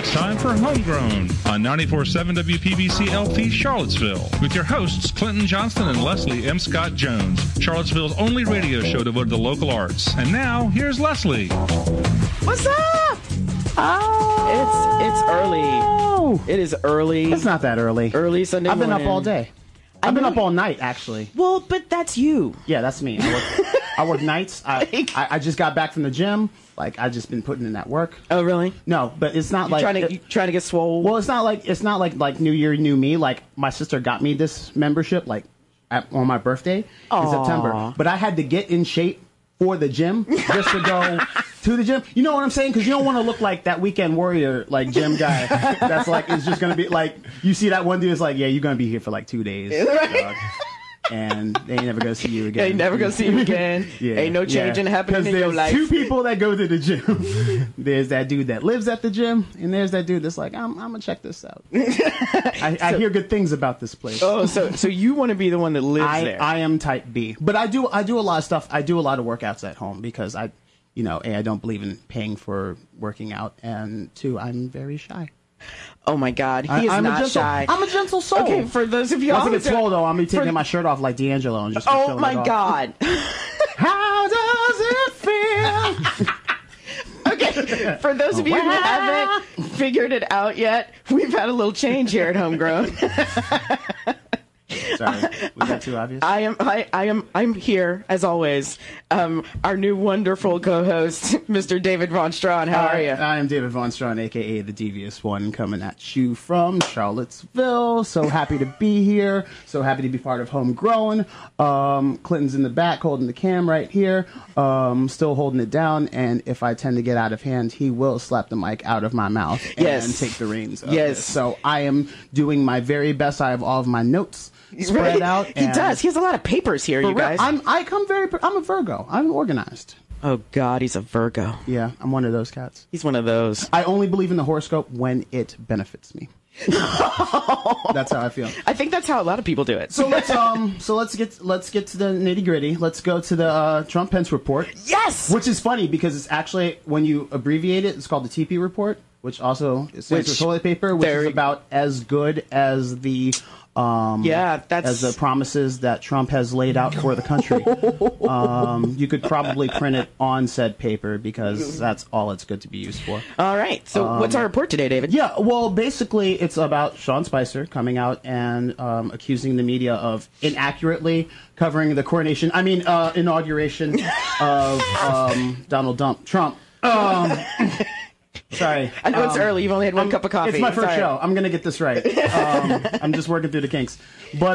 it's time for Homegrown on 94.7 WPBC LP Charlottesville with your hosts Clinton Johnston and Leslie M. Scott Jones, Charlottesville's only radio show devoted to local arts. And now, here's Leslie. What's up? Oh, It's early. It is early. It's not that early. Early Sunday I've been morning. up all day. I've been up all night, actually. Well, but that's you. Yeah, that's me. I work nights. I just got back from the gym. Like, I just been putting in that work. Oh, really? No, but it's not like You trying to get swole? well, it's not like New Year, New Me. Like, my sister got me this membership like on my birthday in September. But I had to get in shape for the gym just to go to the gym. You know what I'm saying? Because you don't want to look like that weekend warrior like gym guy. That's like is just gonna be like you see that one dude is like, yeah, you're gonna be here for like 2 days. Dog. And they ain't never gonna see you again. Ain't never gonna see you again. Ain't no changing happening in your life. There's two people that go to the gym. There's that dude that lives at the gym, and there's that dude that's like, I'm gonna check this out. I hear good things about this place. Oh, so you want to be the one that lives there? I am type B, but I do a lot of stuff. I do a lot of workouts at home because A, I don't believe in paying for working out, and two, I'm very shy. Oh my God, he is not shy. I'm a gentle soul. Okay, for those of you once I get swole though, I'm gonna be taking my shirt off like D'Angelo and just. Oh my God. How does it feel? Okay, for those of you who haven't figured it out yet, we've had a little change here at Homegrown. Sorry, was that too obvious? I'm here as always. Our new wonderful co-host, Mr. David Von Strawn. How are you? I am David Von Strawn, aka the Devious One, coming at you from Charlottesville. So happy to be here. So happy to be part of Homegrown. Clinton's in the back holding the cam right here. Still holding it down. And if I tend to get out of hand, he will slap the mic out of my mouth and take the reins. Yes. So I am doing my very best. I have all of my notes spread out. He does. He has a lot of papers here, you guys. I'm a Virgo. I'm organized. Oh God, he's a Virgo. Yeah, I'm one of those cats. He's one of those. I only believe in the horoscope when it benefits me. That's how I feel. I think that's how a lot of people do it. So let's get to the nitty gritty. Let's go to the Trump Pence report. Yes, which is funny because it's actually when you abbreviate it, it's called the TP report, which also stands for toilet paper, which is about as good as the. As the promises that Trump has laid out for the country. You could probably print it on said paper because that's all it's good to be used for. All right. So what's our report today, David? Yeah, well, basically it's about Sean Spicer coming out and accusing the media of inaccurately covering the inauguration of Donald Trump. Sorry. I know it's early. You've only had one cup of coffee. It's my first show. I'm going to get this right. I'm just working through the kinks. But,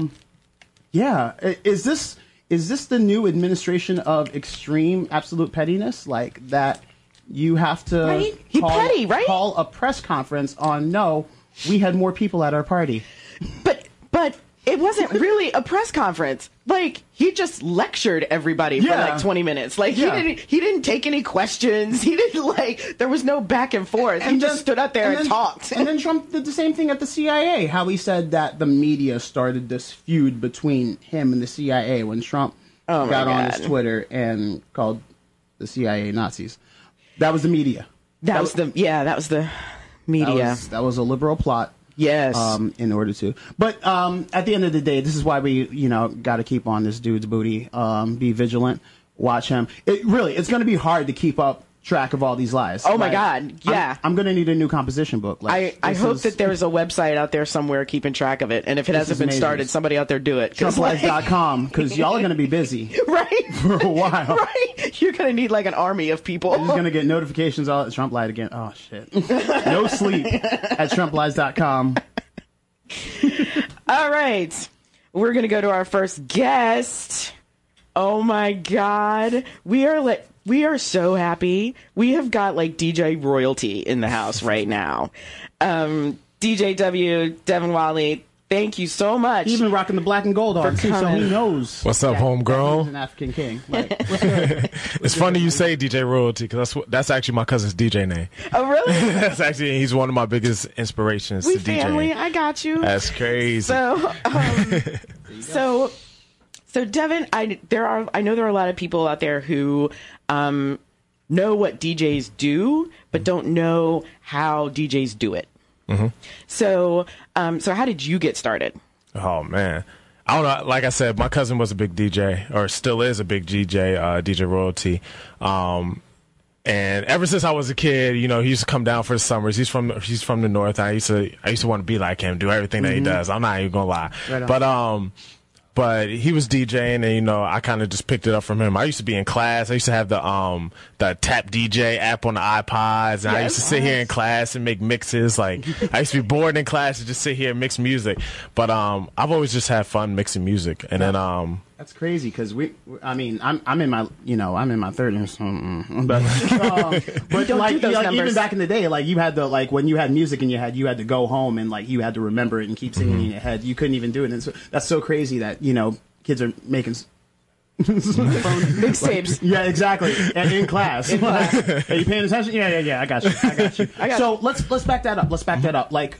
is this the new administration of extreme absolute pettiness? Like that you have to call a press conference on, no, we had more people at our party. But it wasn't really a press conference. Like, he just lectured everybody for like 20 minutes. Like, he didn't take any questions. He didn't there was no back and forth. He just stood up there and talked. And then Trump did the same thing at the CIA, how he said that the media started this feud between him and the CIA when Trump got on his Twitter and called the CIA Nazis. That was the media. That was the media. That was a liberal plot. Yes. In order to. But at the end of the day, this is why we, got to keep on this dude's booty. Be vigilant. Watch him. It's going to be hard to keep up track of all these lies. Oh, my God. Yeah. I'm going to need a new composition book. I hope that there's a website out there somewhere keeping track of it. And if it hasn't been started, somebody out there do it. TrumpLies.com, because y'all are going to be busy. Right. For a while. Right. You're going to need like an army of people. You're just going to get notifications all at Trump lied again. Oh, shit. No sleep at TrumpLies.com. All right. We're going to go to our first guest. Oh, my God. We are so happy. We have got like DJ royalty in the house right now. DJW, Devin Wiley, thank you so much. He's been rocking the black and gold on too, so he knows. What's up, Homegrown? He's an African king. Like, it's funny you say DJ royalty because that's actually my cousin's DJ name. Oh, really? That's actually he's one of my biggest inspirations to DJ. Family, I got you. That's crazy. So Devin, I know there are a lot of people out there who know what DJs do, but don't know how DJs do it. So how did you get started? Oh man, I don't know. Like I said, my cousin was a big DJ, or still is a big DJ, DJ Royalty. And ever since I was a kid, he used to come down for the summers. He's from the north. I used to want to be like him, do everything that he does. I'm not even gonna lie. Right, but he was DJing, and I kind of just picked it up from him. I used to be in class. I used to have the Tap DJ app on the iPods, and I used to sit here in class and make mixes. Like I used to be bored in class and just sit here and mix music. But I've always just had fun mixing music, and then that's crazy because I'm in my I'm in my 30s, but like even back in the day, like you had to when you had music in your head, you had to go home and you had to remember it and keep singing in your head. You couldn't even do it, and so that's so crazy that kids are making mixtapes. Yeah, exactly. And in class. Are you paying attention? Yeah. I got you. So let's back that up. Like,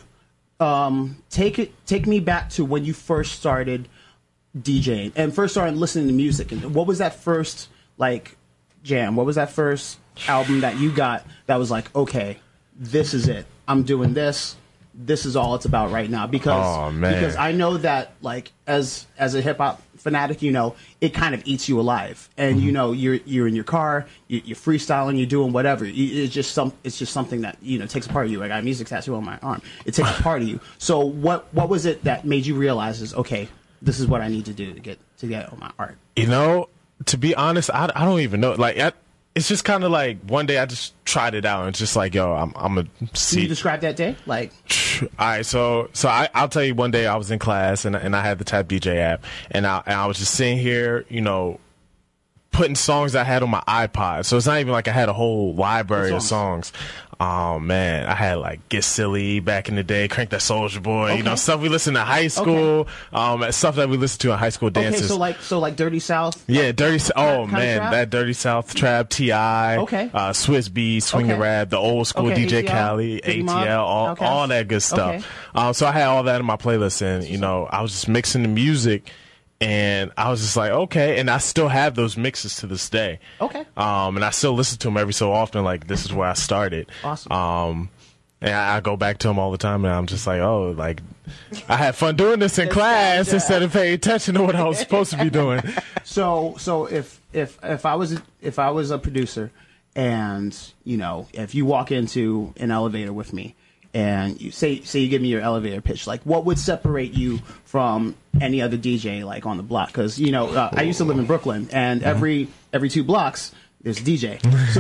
take me back to when you first started DJing and first started listening to music. And what was that first jam? What was that first album that you got that was like, okay, this is it. I'm doing this. This is all it's about right now because I know that as a hip hop fanatic, it kind of eats you alive, and you're in your car, you're freestyling, you're doing whatever. It's just something that takes a part of you. I got a music tattoo on my arm. It takes a part of you. So what was it that made you realize okay, this is what I need to do to get on my art? To be honest, I don't even know. It's just kind of one day I just tried it out and it's just I'm gonna see. Can you describe that day? All right, so I'll tell you. One day I was in class and I had the Tap DJ app and I was just sitting here, putting songs I had on my iPod. So it's not even like I had a whole library of songs. Oh man, I had Get Silly back in the day, Crank That Soulja Boy, stuff we listened to high school, stuff that we listened to in high school dances. Okay, so Dirty South. Yeah, Dirty South. Oh man, that Dirty South trap, T.I., Swiss Beats, Swinging Rap, the old school DJ Khaled, ATL, all that good stuff. So I had all that in my playlist, and I was just mixing the music. And I was just like, okay, and I still have those mixes to this day. Okay. And I still listen to them every so often. This is where I started. Awesome. And I go back to them all the time, and I'm just like, I had fun doing this in class instead of paying attention to what I was supposed to be doing. So if I was a producer, and if you walk into an elevator with me, and you say you give me your elevator pitch, what would separate you from any other DJ on the block? Because I used to live in Brooklyn, and every 2 blocks there's a DJ. So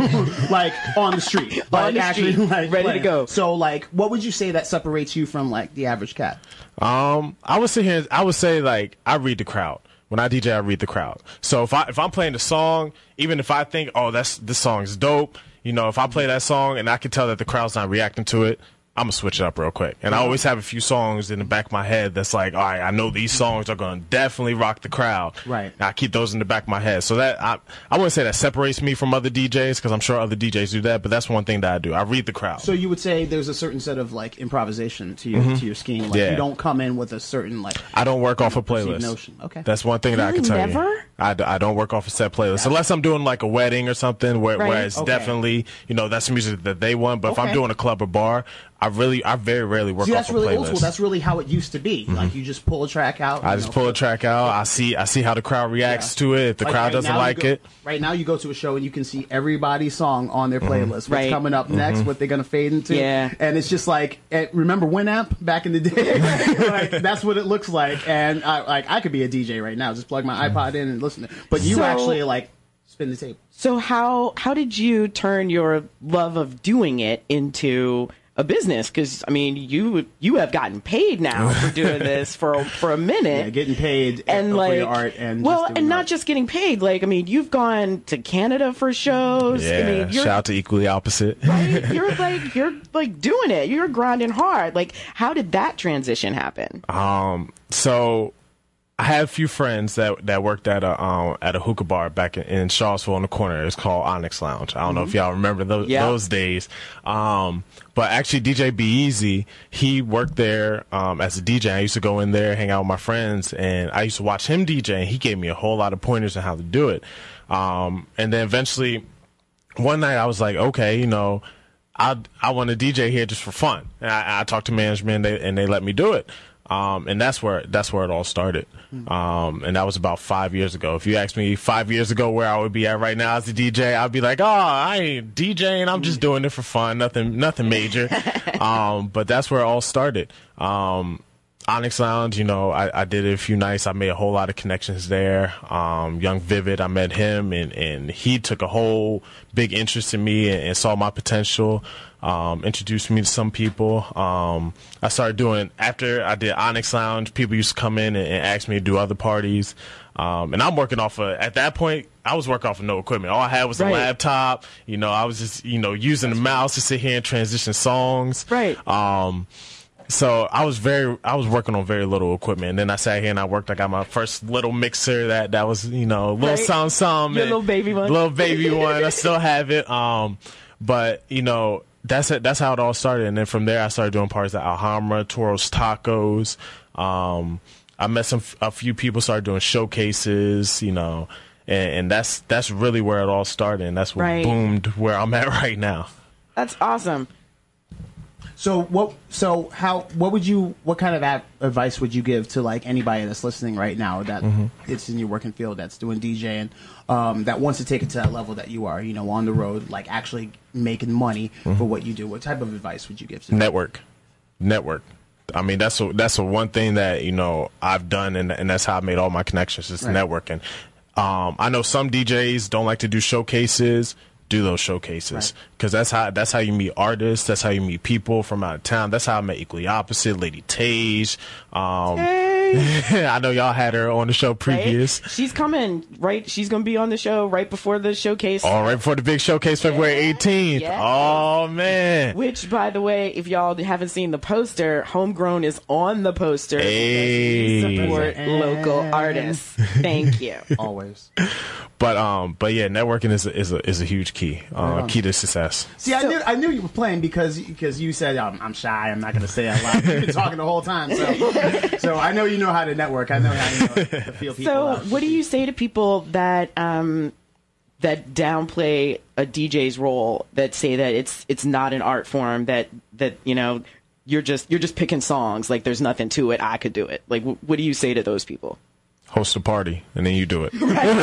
on the street, ready to go. So what would you say that separates you from the average cat? I would say I read the crowd. When I DJ, I read the crowd. So if I'm playing the song, even if I think, this song is dope, if I play that song and I can tell that the crowd's not reacting to it, I'm going to switch it up real quick. And I always have a few songs in the back of my head that's all right, I know these songs are going to definitely rock the crowd. Right. And I keep those in the back of my head. So that I wouldn't say that separates me from other DJs, because I'm sure other DJs do that, but that's one thing that I do. I read the crowd. So you would say there's a certain set of improvisation to your scheme. You don't come in with a certain I don't work off a playlist. Notion. Okay. That's one thing that I can tell you. I don't work off a set playlist unless I'm doing a wedding or something where it's definitely that's music that they want. But if I'm doing a club or bar, I very rarely work off a playlist. That's really old school. That's really how it used to be. You just pull a track out. I just pull a track out. I see how the crowd reacts to it. If the crowd doesn't like it. Right now you go to a show and you can see everybody's song on their playlist. What's coming up next, what they're going to fade into. Yeah. And it's just remember Winamp back in the day? That's what it looks like. And I could be a DJ right now. Just plug my iPod in and listen. But you actually spin the table. So how did you turn your love of doing it into a business? Because you have gotten paid now for doing this for a minute. Yeah, getting paid and for your art and not just getting paid. You've gone to Canada for shows. Yeah, shout out to Equally Opposite. Right? You're doing it. You're grinding hard. How did that transition happen? So I had a few friends that worked at a hookah bar back in Charlottesville on the corner. It's called Onyx Lounge. I don't know if y'all remember those days. But actually DJ Be-Easy, he worked there as a DJ. I used to go in there, hang out with my friends, and I used to watch him DJ, and he gave me a whole lot of pointers on how to do it. And then eventually one night I was like, okay, you know, I want to DJ here just for fun. And I talked to management and they let me do it. And that's where it all started. And that was about 5 years ago. If you asked me 5 years ago where I would be at right now as a DJ, I'd be like, oh, I ain't DJing. I'm just doing it for fun. Nothing major. But that's where it all started. Onyx Lounge, you know, I did it a few nights. I made a whole lot of connections there. Young Vivid, I met him, and he took a whole big interest in me and saw my potential. Introduced me to some people. I started doing, after I did Onyx Lounge, people used to come in and ask me to do other parties. And I'm working off at that point, I was working off of no equipment. All I had was a laptop. You know, I was just, you know, using the mouse to sit here and transition songs. Right. So I was working on very little equipment. And then I sat here and I worked. I got my first little mixer that was, you know, little some. Your little baby one. Little baby one. I still have it. But, you know, that's it. That's how it all started. And then from there, I started doing parties at Alhambra, Toros Tacos. I met a few people, started doing showcases, you know, and that's really where it all started. And that's what boomed where I'm at right now. That's awesome. So what kind of advice would you give to like anybody that's listening right now that it's in your working field, that's doing DJing, that wants to take it to that level that you are, you know, on the road, like actually making money for what you do? What type of advice would you give to them? Network. I mean, that's a one thing that, you know, I've done, and that's how I made all my connections, is networking. I know some DJs don't like to do showcases. Do those showcases, because that's how you meet artists. That's how you meet people from out of town. That's how I met Equally Opposite, Lady Tage. I know y'all had her on the show previous. Right? She's coming, right? She's going to be on the show right before the showcase. Oh, right before the big showcase, February 18th. Yes. Oh, man. Which, by the way, if y'all haven't seen the poster, Homegrown is on the poster. Hey. Support local artists. Thank you. Always. But yeah, networking is a huge key. Key to success. See, I knew you were playing because you said I'm shy. I'm not going to say it out loud. You've been talking the whole time, so I know you know how to network. I know how to feel people. So, out. what do you say to people that that downplay a DJ's role, that say that it's not an art form, that you know you're just picking songs, like there's nothing to it, I could do it? Like, what do you say to those people? Host a party and then you do it.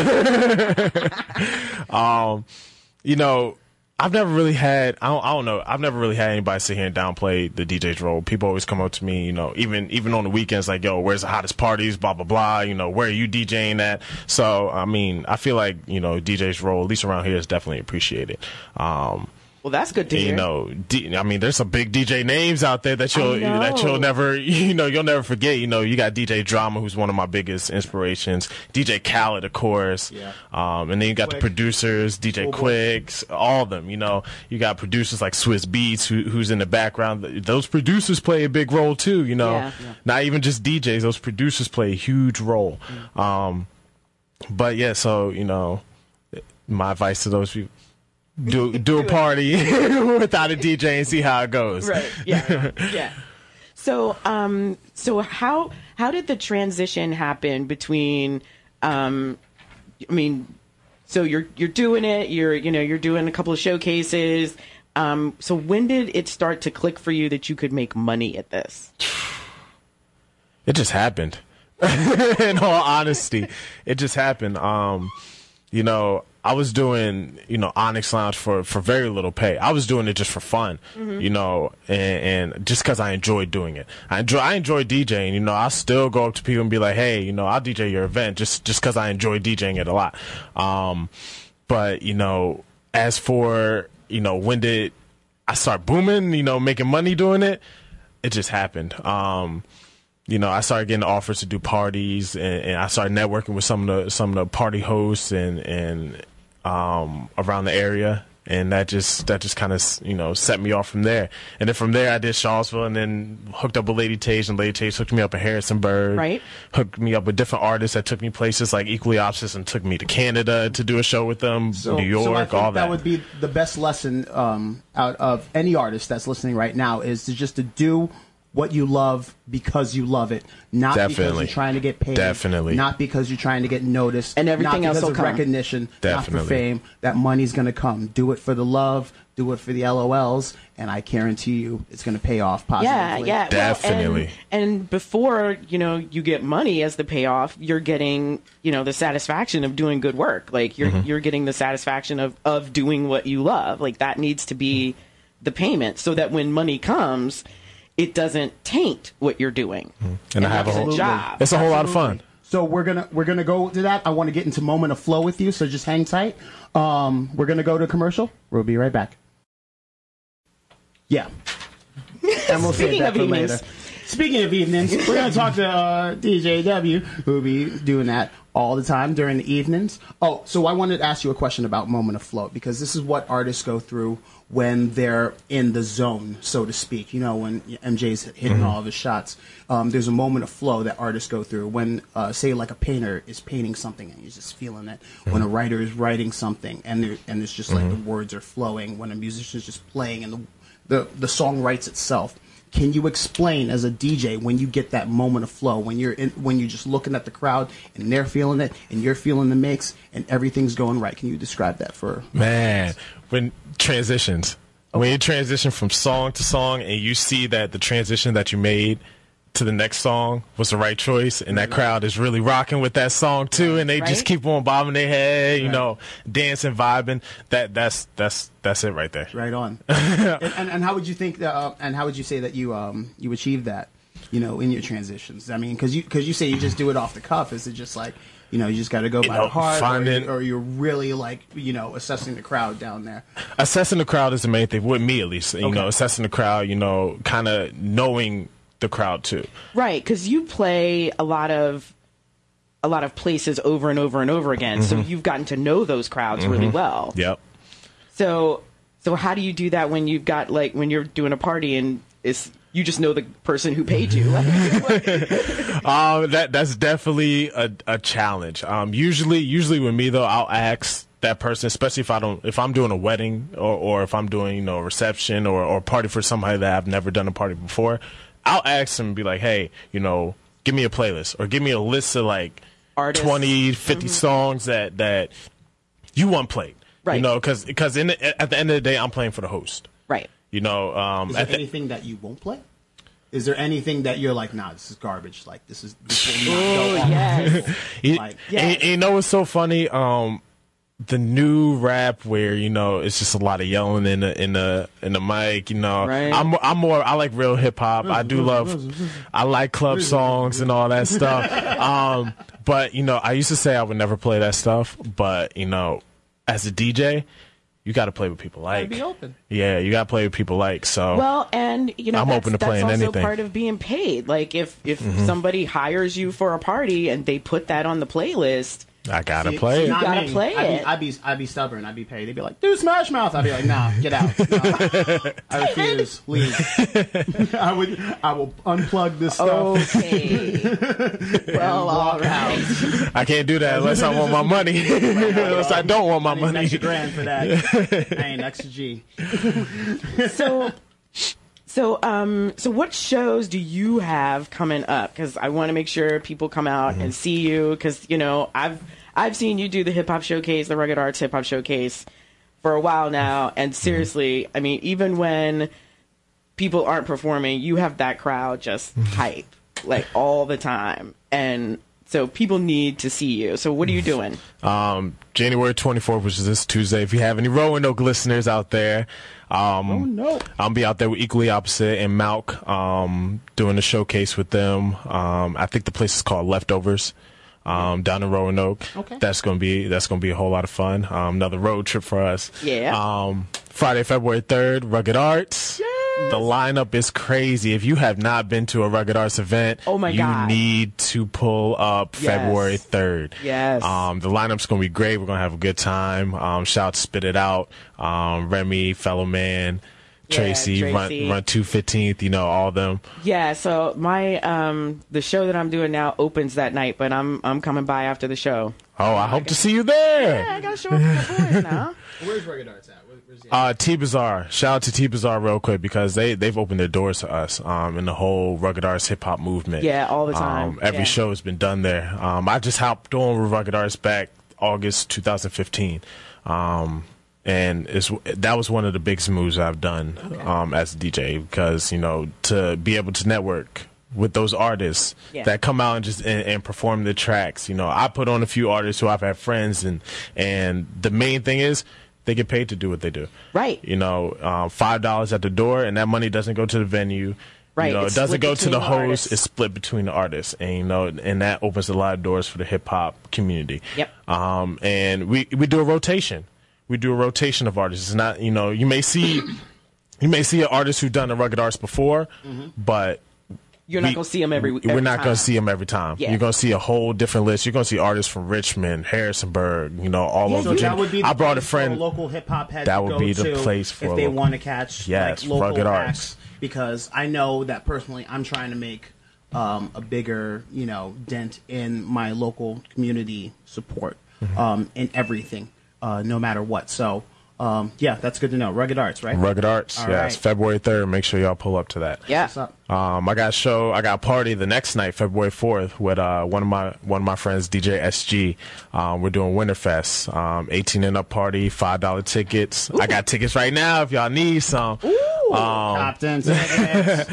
You know, I've never really had, I don't know, I've never really had anybody sit here and downplay the DJ's role. People always come up to me, you know, even on the weekends, like, yo, where's the hottest parties, blah, blah, blah, you know, where are you DJing at? So, I mean, I feel like, you know, DJ's role, at least around here, is definitely appreciated. Well, that's good to hear. You know, I mean, there's some big DJ names out there that you'll never, you know, you'll never forget. You know, you got DJ Drama, who's one of my biggest inspirations. DJ Khaled, of course. Yeah. And then you got the producers, DJ Quicks, all of them. You know, you got producers like Swizz Beatz, who's in the background. Those producers play a big role too. You know, not even just DJs. Those producers play a huge role. But yeah, so you know, my advice to those people. Do a party without a DJ and see how it goes. Right. Yeah. Yeah. So, so how did the transition happen between, I mean, so you're doing it, you're doing a couple of showcases. So when did it start to click for you that you could make money at this? It just happened. In all honesty, it just happened. You know, I was doing, you know, Onyx Lounge for very little pay. I was doing it just for fun, you know, and just because I enjoyed doing it. I enjoy DJing. You know, I still go up to people and be like, hey, you know, I'll DJ your event just because I enjoy DJing it a lot. But, you know, as for, you know, when did I start booming, you know, making money doing it? It just happened. You know, I started getting offers to do parties, and I started networking with some of the party hosts and around the area, and that just kind of, you know, set me off from there. And then from there, I did Charlottesville, and then hooked up with Lady Tage, and Lady Tage hooked me up in Harrisonburg. Right. Hooked me up with different artists that took me places like Equally Opposite, and took me to Canada to do a show with them, New York, all that. That would be the best lesson out of any artist that's listening right now, is to just to do what you love because you love it, not because you're trying to get paid, not because you're trying to get noticed, and everything not else because will of come. recognition, not for fame. That money's going to come. Do it for the love. Do it for the LOLs, and I guarantee you, it's going to pay off positively. Yeah, definitely. Well, and before you get money as the payoff, you're getting the satisfaction of doing good work. Like you're getting the satisfaction of doing what you love. Like that needs to be the payment, so that when money comes, it doesn't taint what you're doing. And I have a whole job. It's a whole lot of fun. So we're gonna go to that. I want to get into moment of flow with you, so just hang tight. We're gonna go to commercial. We'll be right back. Yeah. And we'll save that for later. Speaking of evenings, we're going to talk to DJ W, who'll be doing that all the time during the evenings. Oh, so I wanted to ask you a question about moment of flow, because this is what artists go through when they're in the zone, so to speak. When MJ's hitting all of his shots, there's a moment of flow that artists go through when, say, like a painter is painting something and he's just feeling it. When a writer is writing something and it's just like the words are flowing. When a musician is just playing and the song writes itself. Can you explain as a DJ when you get that moment of flow, when you're just looking at the crowd and they're feeling it and you're feeling the mix and everything's going right? Can you describe that for man? When transitions, when you transition from song to song and you see that the transition that you made to the next song was the right choice, and that crowd is really rocking with that song too, and they just keep on bobbing their head, dancing, vibing. That's it right there. Right on. and how would you think that? And how would you say that you achieve that? In your transitions. I mean, because you say you just do it off the cuff. Is it just like you just got to go by the heart, or you're really like assessing the crowd down there? Assessing the crowd is the main thing with me, at least. Assessing the crowd. Kind of knowing the crowd too, right? Because you play a lot of places over and over and over again, so you've gotten to know those crowds really well. Yep. So how do you do that when you've got when you're doing a party and you just know the person who paid you? That's definitely a challenge. Usually with me though, I'll ask that person, especially if I'm doing a wedding or if I'm doing a reception or a party for somebody that I've never done a party before. I'll ask them and be like, hey, give me a playlist or give me a list of like artists. 20, 50 songs that you want played. Right. Because at the end of the day, I'm playing for the host. Right. Is there anything that you won't play? Is there anything that you're like, nah, this is garbage? Like, this will not go on. Yes. And what's so funny? The new rap where it's just a lot of yelling in the mic. Right. I like real hip hop. I like club songs and all that stuff. But I used to say I would never play that stuff. But as a DJ, you got to play with people like. Be open. Yeah, you got to play with people like. So well, and I'm open to playing anything. That's also part of being paid. Like if somebody hires you for a party and they put that on the playlist. I gotta play it. You gotta play it. I'd be stubborn. I'd be paid. They'd be like, "Do Smash Mouth." I'd be like, "Nah, get out." No. I refuse. Leave. I will unplug this stuff. Okay. Well, all right. I can't do that unless I want my money. Unless I don't want my money. Extra grand for that. I ain't extra G. So what shows do you have coming up? Because I want to make sure people come out and see you. Because I've seen you do the Hip Hop Showcase, the Rugged Arts Hip Hop Showcase, for a while now. And seriously, I mean, even when people aren't performing, you have that crowd just hype like all the time. And so people need to see you. So what are you doing? January 24th, which is this Tuesday. If you have any Roanoke listeners out there, I'll be out there with Equally Opposite and Malk, doing a showcase with them. I think the place is called Leftovers, down in Roanoke. Okay. That's gonna be a whole lot of fun. Another road trip for us. Yeah. Friday, February 3rd, Rugged Arts. Yes. The lineup is crazy. If you have not been to a Rugged Arts event, you need to pull up February 3rd. Yes. The lineup's going to be great. We're going to have a good time. Shout out to Spit It Out, Remy, Fellow Man, Tracy, Run 215th, all of them. Yeah, so my the show that I'm doing now opens that night, but I'm coming by after the show. Oh, I hope to see you there. Yeah, I got to show up for my boys now. Where's Rugged Arts at? T-Bazaar. Shout out to T-Bazaar real quick because they've opened their doors to us in the whole Rugged Arts hip hop movement. Yeah, all the time. Every show has been done there. I just hopped on with Rugged Arts back August 2015. And that was one of the biggest moves I've done as a DJ because, to be able to network with those artists that come out and just and perform the tracks. I put on a few artists who I've had friends and the main thing is they get paid to do what they do. Right. $5 at the door, and that money doesn't go to the venue. Right. It doesn't go to the host. It's split between the artists, and and that opens a lot of doors for the hip hop community. Yep. And we do a rotation. We do a rotation of artists. It's not you may see an artist who's done the Rugged Arts before, but you're not going to see them every we're not going to see them every time. Yeah. You're going to see a whole different list. You're going to see artists from Richmond, Harrisonburg, all over. So that would be I brought a friend. Local hip hop head that to would go be the to place for if they want to catch local Rugged acts. Arts. Because I know that personally, I'm trying to make a bigger dent in my local community support in everything, no matter what. So. That's good to know. Rugged Arts, right? Rugged Arts, All yes. right. February 3rd. Make sure y'all pull up to that. Yeah. What's up? I got a party the next night, February 4th, with one of my friends, DJ SG. We're doing Winterfest, 18 and up party, $5 tickets. Ooh. I got tickets right now if y'all need some. Ooh. Top-10 tickets.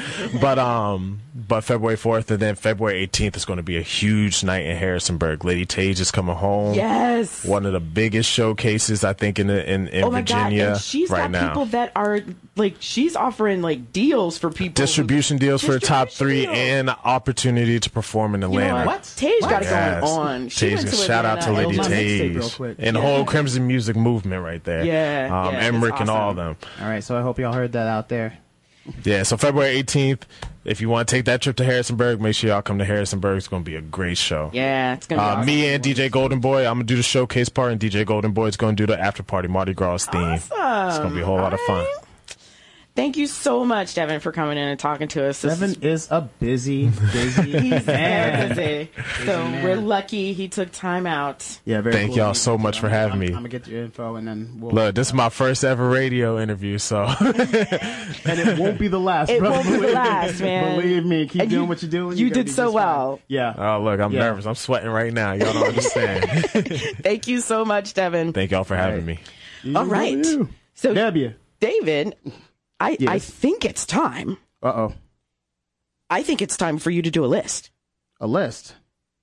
But February 4th and then February 18th is going to be a huge night in Harrisonburg. Lady Tage is coming home. Yes. One of the biggest showcases I think in oh my Virginia God. And she's right got now. People that are she's offering deals for people. Distribution deals for the top 3 and opportunity to perform in Atlanta. What? Tage got it going on. Shout out to Lady Tage and the whole Crimson Music movement right there. Yeah. Emmerich awesome. and all of them. All right, so I hope y'all heard that out there. Yeah, so February 18th, if you want to take that trip to Harrisonburg, make sure y'all come to Harrisonburg. It's going to be a great show. Yeah, it's going to be awesome. Me and DJ Golden Boy, I'm going to do the showcase part, and DJ Golden Boy is going to do the after party Mardi Gras theme. Awesome. It's going to be a whole lot of fun. Thank you so much, Devin, for coming in and talking to us. Devin is a busy He's man. busy. So we're lucky he took time out. Yeah, very Thank cool. y'all so much for having me. I'm going to get your info and then we'll... Look, this is my first ever radio interview, so... And it won't be the last, It bro. won't be the last, man. Believe me. Keep doing what you're doing. You did so well. Yeah. Oh, look, I'm nervous. I'm sweating right now. Y'all don't understand. Thank you so much, Devin. Thank y'all for having me. All right. So, W. David, I think it's time. Uh-oh. I think it's time for you to do a list. A list?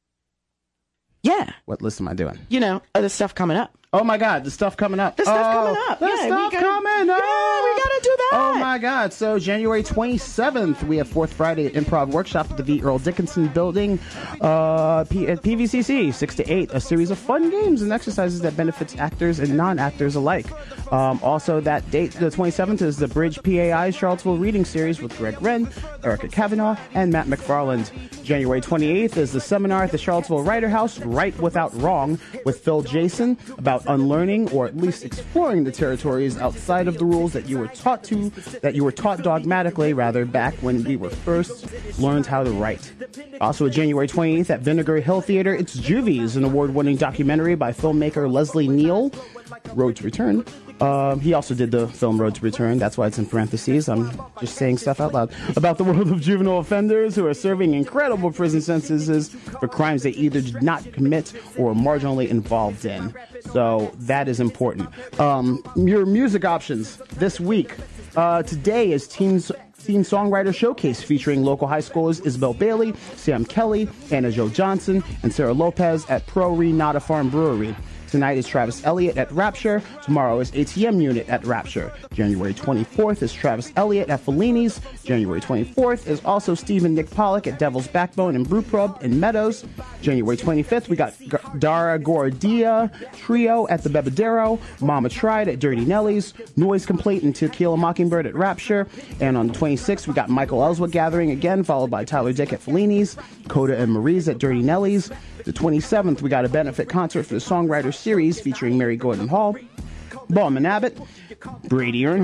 Yeah. What list am I doing? The stuff coming up. Oh my God, the stuff coming up. The stuff coming up. The stuff coming up. Yeah, we gotta do that. Oh my God. So January 27th, we have Fourth Friday Improv Workshop at the V. Earl Dickinson Building at PVCC, 6 to 8. A series of fun games and exercises that benefits actors and non-actors alike. Also, that date, the 27th, is the Bridge PAI Charlottesville Reading Series with Greg Wren, Erica Kavanaugh, and Matt McFarland. January 28th is the seminar at the Charlottesville Writer House, Right Without Wrong, with Phil Jason, about unlearning or at least exploring the territories outside of the rules that you were taught dogmatically back when we were first learned how to write. Also, January 28th at Vinegar Hill Theater, it's Juvies, an award-winning documentary by filmmaker Leslie Neal, Road to Return. He also did the film Road to Return. That's why it's in parentheses. I'm just saying stuff out loud about the world of juvenile offenders who are serving incredible prison sentences for crimes they either did not commit or are marginally involved in. So that is important. Your music options this week. Today is Teen Songwriter Showcase featuring local high schoolers Isabel Bailey, Sam Kelly, Anna Jo Johnson, and Sarah Lopez at Pro Renata Farm Brewery. Tonight is Travis Elliott at Rapture. Tomorrow is ATM Unit at Rapture. January 24th is Travis Elliott at Fellini's. January 24th is also Steve and Nick Pollock at Devil's Backbone and Brew Pub in Meadows. January 25th, we got Dara Gordia Trio at the Bebedero. Mama Tried at Dirty Nelly's. Noise Complaint and Tequila Mockingbird at Rapture. And on the 26th, we got Michael Ellswood Gathering again, followed by Tyler Dick at Fellini's. Coda and Marie's at Dirty Nelly's. The 27th, we got a benefit concert for the Songwriter Series featuring Mary Gordon Hall, Ballman Abbott, Brady Earnhardt,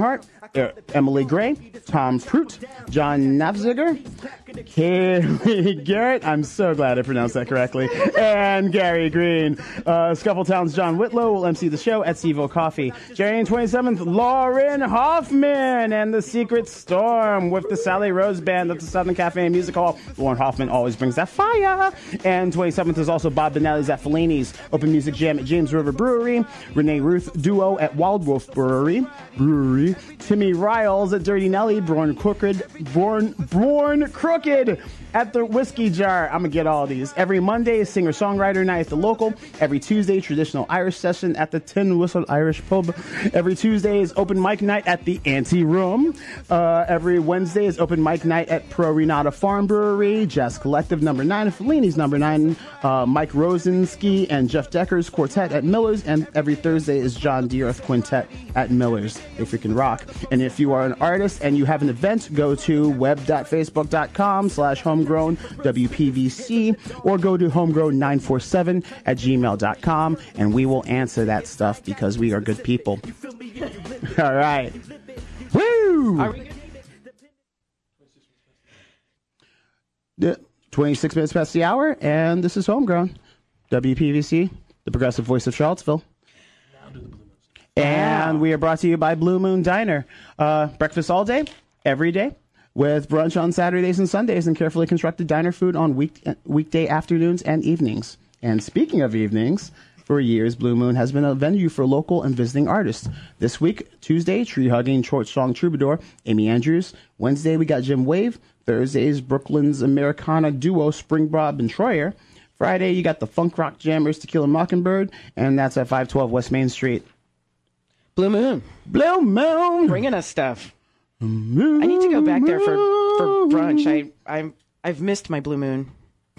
Emily Gray, Tom Prout, John Nafziger, Kaylee Garrett, I'm so glad I pronounced that correctly, and Gary Green. Scuffletown's John Whitlow will MC the show at Sevo Coffee. January 27th, Lauren Hoffman and the Secret Storm with the Sally Rose Band at the Southern Cafe and Music Hall. Lauren Hoffman always brings that fire. And 27th is also Bob Benelli's at Fellini's, Open Music Jam at James River Brewery, Renee Ruth Duo at Wild Wolf Brewery, Timmy Riles at Dirty Nelly, Born Crooked at the Whiskey Jar. I'm going to get all these. Every Monday is singer-songwriter night at the local. Every Tuesday, traditional Irish session at the Tin Whistle Irish Pub. Every Tuesday is open mic night at the Ante Room. Every Wednesday is open mic night at Pro Renata Farm Brewery, Jazz Collective number 9, Fellini's number 9, Mike Rosenski and Jeff Decker's Quartet at Miller's, and every Thursday is John Dearth Quintet at Miller's. They freaking rock. And if you are an artist and you have an event, go to web.facebook.com/homegrown WPVC or go to homegrown947@gmail.com and we will answer that stuff because we are good people. All right. Woo! 26 minutes past the hour, and this is Homegrown WPVC, the progressive voice of Charlottesville. And we are brought to you by Blue Moon Diner. Breakfast all day, every day, with brunch on Saturdays and Sundays and carefully constructed diner food on weekday afternoons and evenings. And speaking of evenings, for years, Blue Moon has been a venue for local and visiting artists. This week, Tuesday, tree-hugging short song troubadour Amy Andrews. Wednesday, we got Jim Wave. Thursdays, Brooklyn's Americana duo Spring Bob and Troyer. Friday, you got the funk rock jammers Tequila Mockingbird, and that's at 512 West Main Street. Blue Moon. Blue Moon! Bringing us stuff. I need to go back there for brunch. I've missed my Blue Moon.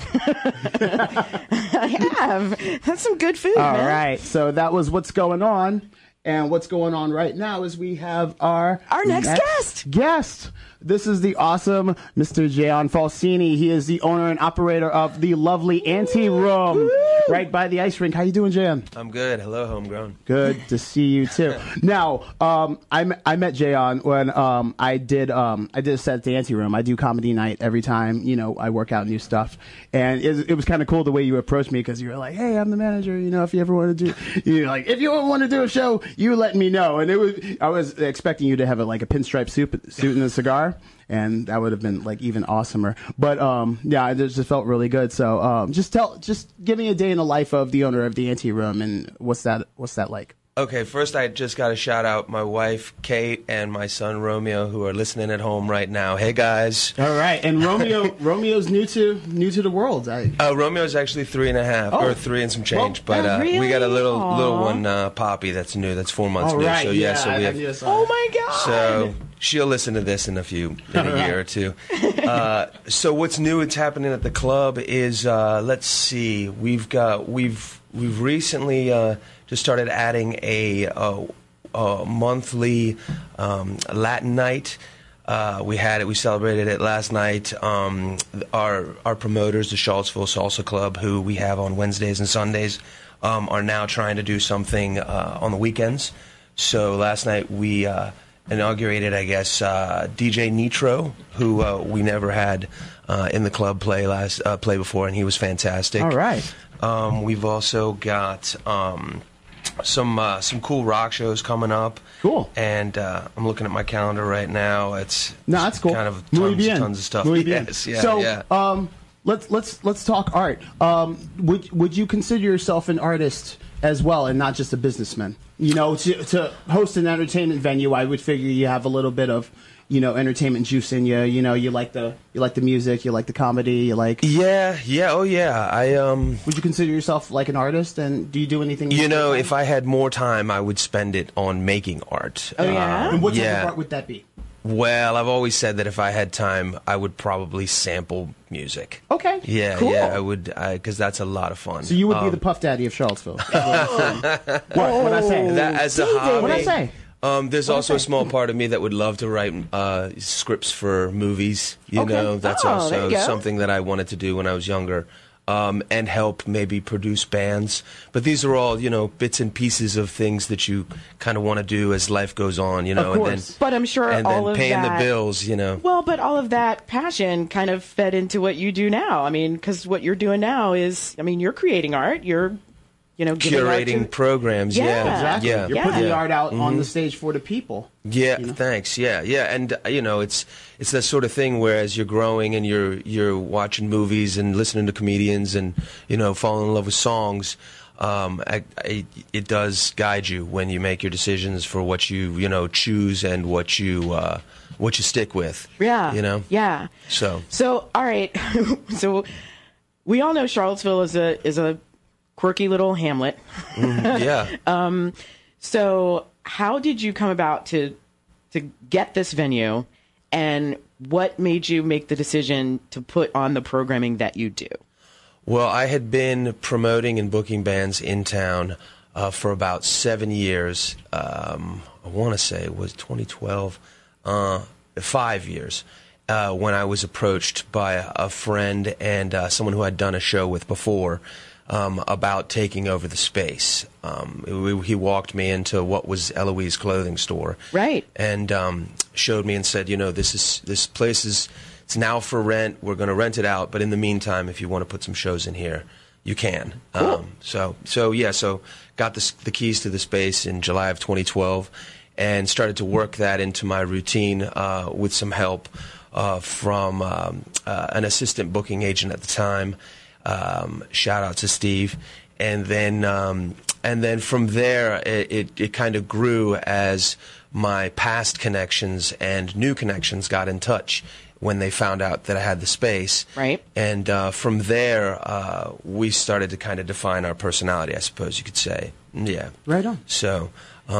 I have. That's some good food, All man. right, so that was what's going on. And what's going on right now is we have our next guest. This is the awesome Mr. Jayon Falsini. He is the owner and operator of the lovely Ante Room right by the ice rink. How you doing, Jayon? I'm good. Hello, Homegrown. Good to see you too. Now, I met Jayon when I did a set at the Ante Room. I do comedy night every time, I work out new stuff. And it was kind of cool the way you approached me because you were like, "Hey, I'm the manager, if you ever want to do if you want to do a show, you let me know." And I was expecting you to have a pinstripe suit and a cigar. And that would have been even awesomer. But yeah, it just felt really good. So just give me a day in the life of the owner of the Ante Room, and what's that like? Okay, first I just got to shout out my wife Kate and my son Romeo, who are listening at home right now. Hey guys! All right, and Romeo's new to the world. Romeo's actually 3.5 or 3 and some change, but really? we got a little one Poppy that's new. That's 4 months new. Right, so yeah, so we have. Oh my God! So she'll listen to this in a year or two. So what's new? It's happening at the club is let's see. We've recently just started adding a monthly Latin night. We celebrated it last night. Our promoters, the Charlottesville Salsa Club, who we have on Wednesdays and Sundays, are now trying to do something on the weekends. So last night we inaugurated, I guess, DJ Nitro, who we never had in the club play before, and he was fantastic. All right. We've also got some cool rock shows coming up. Cool. And I'm looking at my calendar right now. That's cool. Kind of tons of stuff. Yes, yeah. So yeah. Let's talk art. Would you consider yourself an artist as well, and not just a businessman? To host an entertainment venue, I would figure you have a little bit of entertainment juice in you. You like the music, you like the comedy, you like. Yeah, oh yeah. Would you consider yourself like an artist, and do you do anything? If I had more time, I would spend it on making art. Oh yeah. And what type of art would that be? Well, I've always said that if I had time, I would probably sample music. Okay. Yeah, cool. yeah, I would, because that's a lot of fun. So you would be the Puff Daddy of Charlottesville. What I say? That as a hobby. What I say? There's also a small part of me that would love to write scripts for movies. That's also something that I wanted to do when I was younger. and help maybe produce bands. But these are all, bits and pieces of things that you kind of want to do as life goes on, Of course. But I'm sure all of paying that, the bills, Well, but all of that passion kind of fed into what you do now. I mean, because what you're doing now is, you're creating art. You're, curating programs. Yeah, exactly. Yeah. You're putting the art out on the stage for the people. Yeah, thanks. Yeah, and it's that sort of thing where as you're growing and you're watching movies and listening to comedians and falling in love with songs, it does guide you when you make your decisions for what you choose and what you stick with. Yeah. Yeah. So all right. So we all know Charlottesville is a quirky little hamlet. Yeah. So how did you come about to get this venue, and what made you make the decision to put on the programming that you do? Well, I had been promoting and booking bands in town for about 7 years. I want to say it was 2012, 5 years, when I was approached by a friend and someone who I'd done a show with before about taking over the space. He walked me into what was Eloise Clothing Store, right, and showed me and said, this place it's now for rent. We're going to rent it out, but in the meantime, if you want to put some shows in here, you can. Cool. So got the keys to the space in July of 2012, and started to work that into my routine with some help from an assistant booking agent at the time. Shout out to Steve, and then from there it kind of grew as my past connections and new connections got in touch when they found out that I had the space. Right. And from there we started to kind of define our personality, I suppose you could say. Yeah. Right on. So.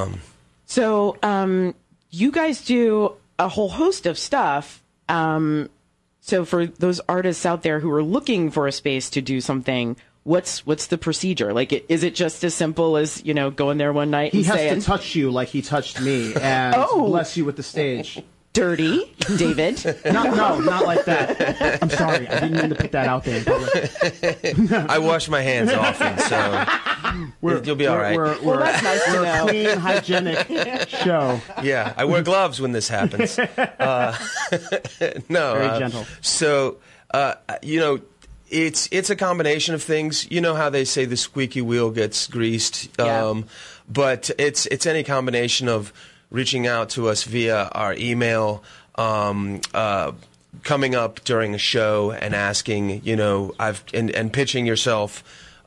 You guys do a whole host of stuff. So for those artists out there who are looking for a space to do something, what's the procedure? Like, is it just as simple as, going there one night and saying... He has to touch you like he touched me and bless you with the stage. Dirty, David. No, not like that. I'm sorry. I didn't mean to put that out there in public. I wash my hands often, so you'll be all right. Well, that's nice to know. We're a clean, hygienic show. Yeah, I wear gloves when this happens. No. Very gentle. So, it's a combination of things. You know how they say the squeaky wheel gets greased? Yeah. But it's any combination of reaching out to us via our email, coming up during a show and asking, and pitching yourself.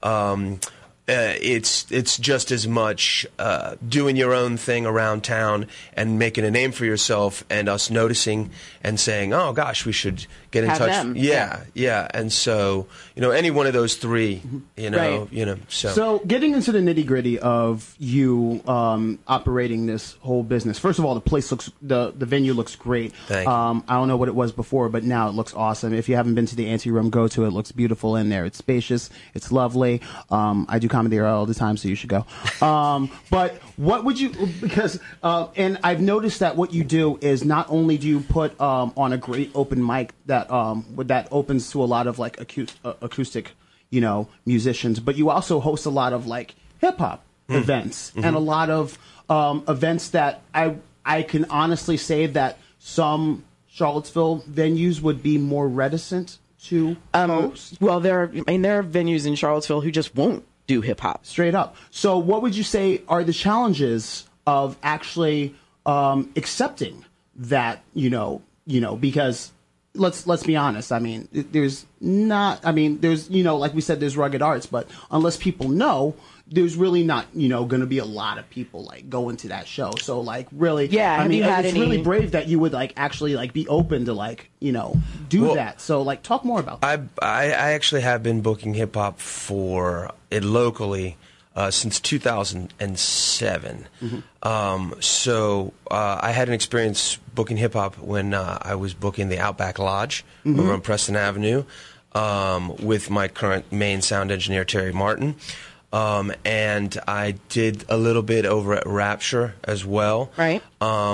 It's just as much doing your own thing around town and making a name for yourself, and us noticing and saying, "Oh gosh, we should get in Have touch." them. Yeah. And so, any one of those three, Right. So getting into the nitty gritty of you operating this whole business. First of all, the place the venue looks great. Thank you. I don't know what it was before, but now it looks awesome. If you haven't been to the Ante Room, go to it. It looks beautiful in there. It's spacious. It's lovely. I do comedy there all the time, so you should go. But what would you, because, and I've noticed that what you do is not only do you put on a great open mic that opens to a lot of like acoustic, musicians, but you also host a lot of like hip hop events and a lot of events that I can honestly say that some Charlottesville venues would be more reticent to host. Well, there are venues in Charlottesville who just won't do hip hop. Straight up. So what would you say are the challenges of actually accepting that, because let's be honest. I mean, there's like we said, there's rugged arts, but unless people know, there's really not, going to be a lot of people like going to that show. So like really, it's really brave that you would like actually like be open to like, do that. So like talk more about that. I actually have been booking hip hop for it locally since 2007. So I had an experience booking hip hop when I was booking the Outback Lodge over on Preston Avenue with my current main sound engineer Terry Martin. And I did a little bit over at Rapture as well. Right.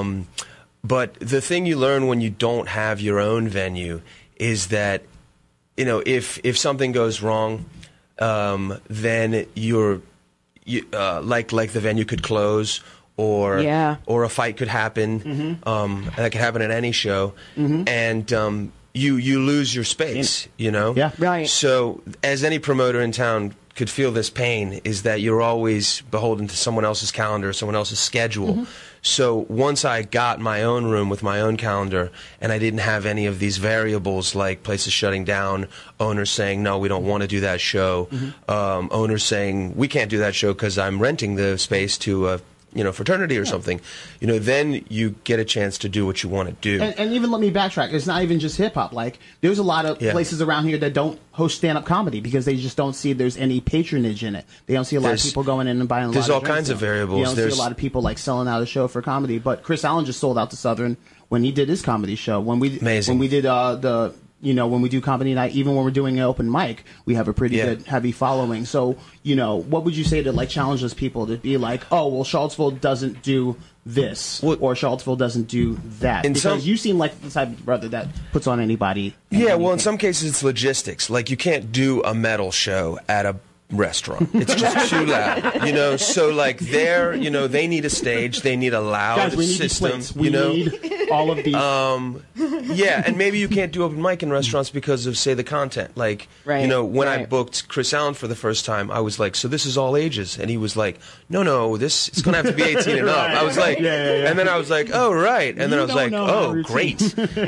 But the thing you learn when you don't have your own venue is that if something goes wrong, then you like the venue could close, or a fight could happen. And that could happen at any show, and you lose your space. Yeah. Right. So as any promoter in town could feel this pain, is that you're always beholden to someone else's calendar, someone else's schedule. So once I got my own room with my own calendar, and I didn't have any of these variables like places shutting down, owners saying, no, we don't want to do that show, owners saying, we can't do that show because I'm renting the space to a fraternity or something, then you get a chance to do what you want to do. And even let me backtrack. It's not even just hip hop. Like, there's a lot of places around here that don't host stand-up comedy because they just don't see there's any patronage in it. They don't see a lot of people going in and buying a lot of drinks. There's all kinds of variables. You don't see a lot of people like selling out a show for comedy. But Chris Allen just sold out the Southern when he did his comedy show. Amazing. When we did when we do comedy night, even when we're doing an open mic, we have a pretty good, heavy following. So, what would you say to, like, challenge those people to be like, oh, well, Charlottesville doesn't do this, or Charlottesville doesn't do that? Because you seem like the type of brother that puts on anybody. Yeah, well, in some cases it's logistics. Like, you can't do a metal show at a restaurant. It's just too loud, so like they need a stage, they need a loud system. We need all of these. And maybe you can't do open mic in restaurants because of, say, the content. Like, when I booked Chris Allen for the first time, I was like, so this is all ages, and he was like, no, it's going to have to be 18 and up. I was like, and then I was like, oh, right, and then I was like, oh, great.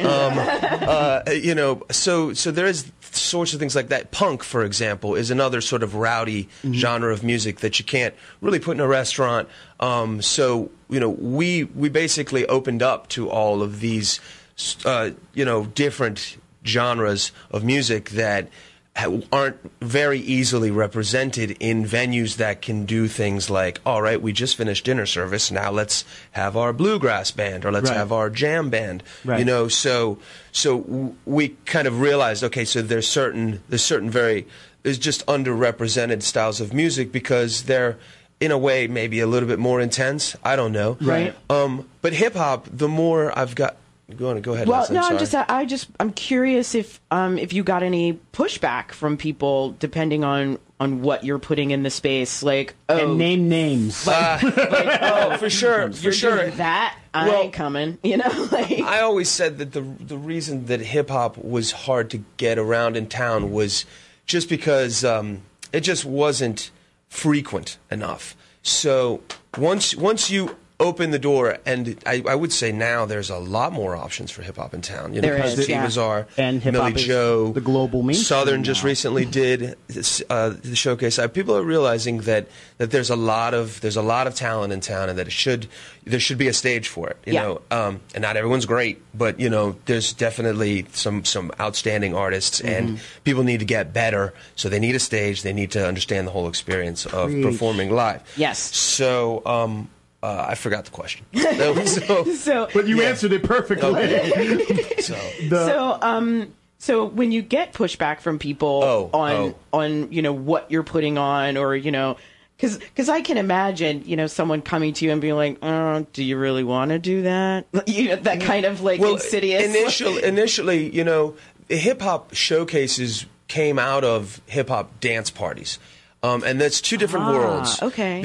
So there is sorts of things like that. Punk, for example, is another sort of rowdy genre of music that you can't really put in a restaurant. So we basically opened up to all of these different genres of music that aren't very easily represented in venues that can do things like, all right, we just finished dinner service, now let's have our bluegrass band, or let's have our jam band. So we kind of realized, okay, so there's just underrepresented styles of music because they're, in a way, maybe a little bit more intense. I don't know. Right. But hip hop, the more I've got. Go ahead. Well, Leslie, I'm curious if you got any pushback from people depending on what you're putting in the space, like, and name names. For sure. That I ain't coming. I always said that the reason that hip hop was hard to get around in town was just because it just wasn't frequent enough. So once you open the door, and I would say now there's a lot more options for hip hop in town. President Bazaar, and Millie Joe, the global mainstream. Southern just recently did the showcase. People are realizing that there's a lot of talent in town, and that there should be a stage for it. You know, and not everyone's great, but there's definitely some outstanding artists, and people need to get better. So they need a stage. They need to understand the whole experience of performing live. Yes. So. I forgot the question. But you answered it perfectly. So when you get pushback from people on what you're putting on, or because I can imagine someone coming to you and being like, oh, do you really want to do that? That kind of insidious. Initially, hip hop showcases came out of hip hop dance parties, and that's two different worlds. Okay.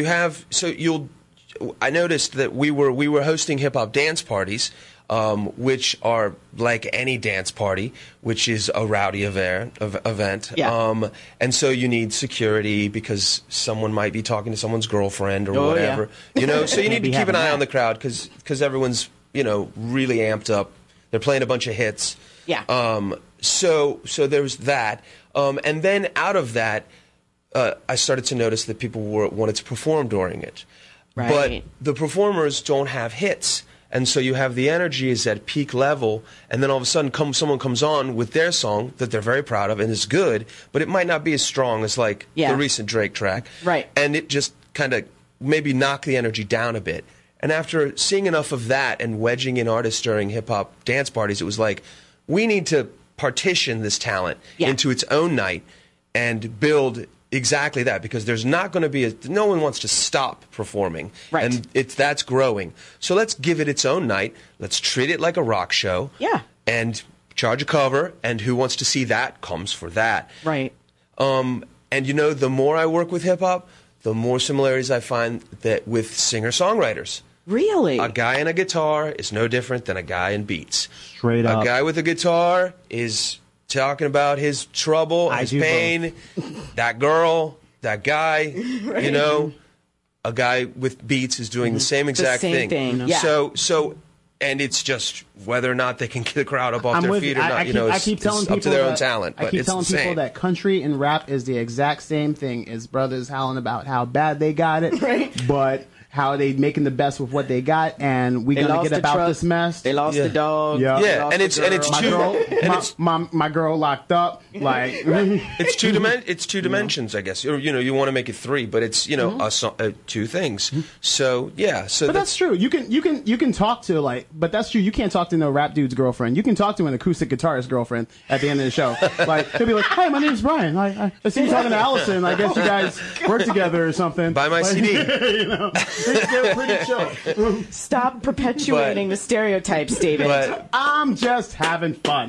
I noticed that we were hosting hip-hop dance parties, which are like any dance party, which is a rowdy event. Yeah. And so you need security because someone might be talking to someone's girlfriend or whatever. Yeah. So you need to keep an eye on the crowd because everyone's really amped up. They're playing a bunch of hits. Yeah. So there's that, and then out of that, I started to notice that people wanted to perform during it. Right. But the performers don't have hits. And so you have the energy is at peak level, and then all of a sudden someone comes on with their song that they're very proud of and is good, but it might not be as strong as the recent Drake track. Right. And it just kind of maybe knocked the energy down a bit. And after seeing enough of that and wedging in artists during hip-hop dance parties, it was like, we need to partition this talent into its own night and build exactly that, because there's not going to be no one wants to stop performing, and that's growing. So let's give it its own night. Let's treat it like a rock show, and charge a cover, and who wants to see that comes for that. Right. And the more I work with hip hop, the more similarities I find that with singer-songwriters. Really? A guy in a guitar is no different than a guy in beats. Straight up. A guy with a guitar is talking about his trouble, his pain, that girl, that guy, right. A guy with beats is doing the same exact thing. Yeah. So, and it's just whether or not they can get the crowd up off their feet or not. I keep telling people up to their own talent. But I keep telling people that country and rap is the exact same thing as brothers howling about how bad they got it, right. but how they making the best with what they got, and we're gonna get about this mess. They lost the dog. Yeah, and it's my girl locked up. Like it's two dimensions, I guess. You want to make it three, but it's two things. So but that's true. You can talk to but that's true. You can't talk to no rap dude's girlfriend. You can talk to an acoustic guitarist girlfriend at the end of the show. Like he'll be like, "Hey, my name's Brian. I see you talking to Allison. I guess you guys work together or something." Buy my CD. They're pretty chill. Stop perpetuating the stereotypes, David. But I'm just having fun.